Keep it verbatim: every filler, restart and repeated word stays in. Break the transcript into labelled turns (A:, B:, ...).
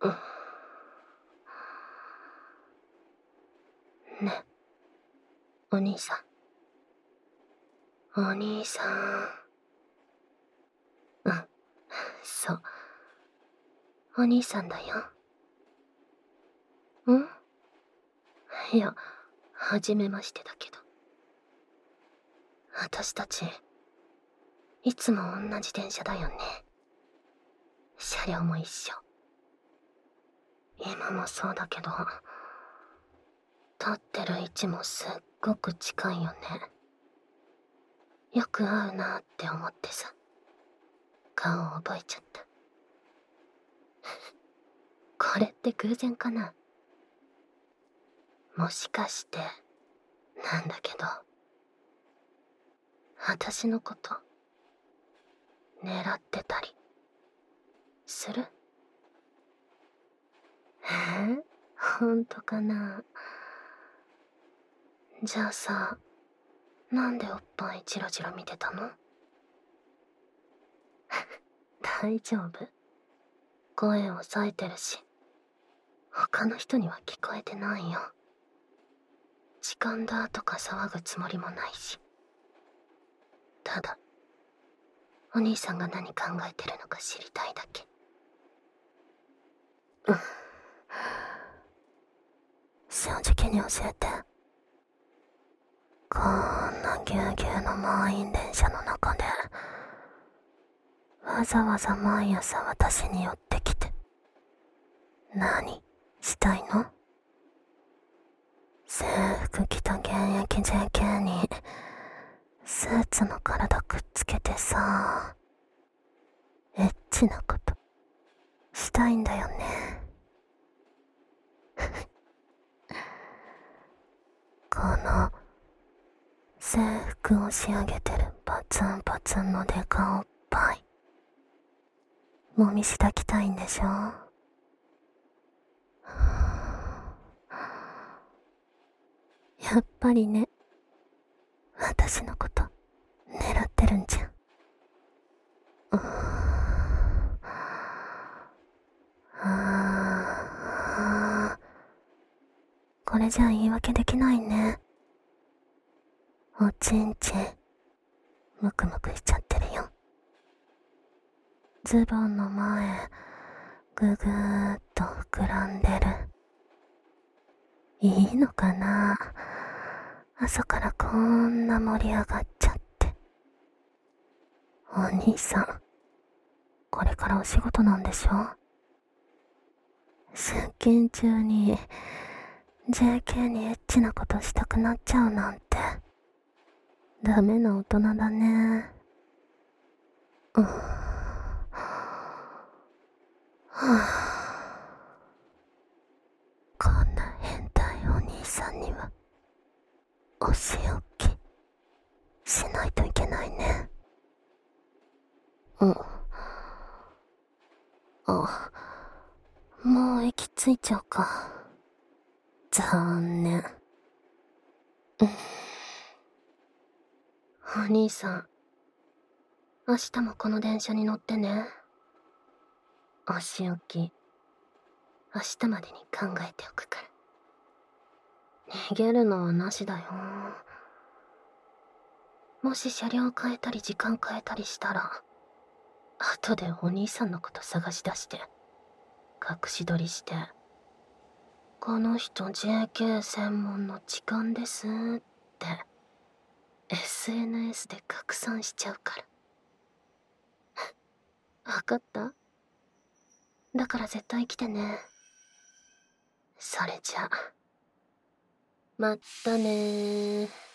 A: ね、お兄さん。お兄さん。うん、そう。お兄さんだよ。ん？いや、はじめましてだけど。私たち、いつも同じ電車だよね。車両も一緒。今もそうだけど、立ってる位置もすっごく近いよね。よく合うなって思ってさ、顔を覚えちゃった。これって偶然かな？もしかして、なんだけど、私のこと、狙ってたり、する？え？ほんとかな？じゃあさ、なんでおっぱいチロチロ見てたの？大丈夫。声を抑えてるし、他の人には聞こえてないよ。時間だとか騒ぐつもりもないし。ただ、お兄さんが何考えてるのか知りたいだけ。うん。正直に教えて。こんなぎゅうぎゅうの満員電車の中で、わざわざ毎朝私に寄ってきて、何したいの？制服着た現役 ジェーケー に、スーツの体くっつけてさ、エッチなことしたいんだよね。この制服を仕上げてるパツンパツンのデカおっぱい、もみしだきたいんでしょ？やっぱりね、私のこと狙ってるんじゃん。あー、これじゃ言い訳できないね。おちんちんムクムクしちゃってるよ。ズボンの前ぐぐーっと膨らんでる。いいのかな、朝からこんな盛り上がっちゃって。お兄さん、これからお仕事なんでしょ？出勤中に ジェーケー にエッチなことしたくなっちゃうなんてダメな大人だね。うん、はあ、こんな変態お兄さんにはお仕置きしないといけないね。うん。あ、もう息ついちゃうか。残念。お兄さん、明日もこの電車に乗ってね。お仕置き、明日までに考えておくから。逃げるのはなしだよ。もし車両変えたり時間変えたりしたら、後でお兄さんのこと探し出して、隠し撮りして、この人 ジェーケー 専門の痴漢ですって、エスエヌエス で拡散しちゃうから。わかった？だから絶対来てね。それじゃ、まったねー。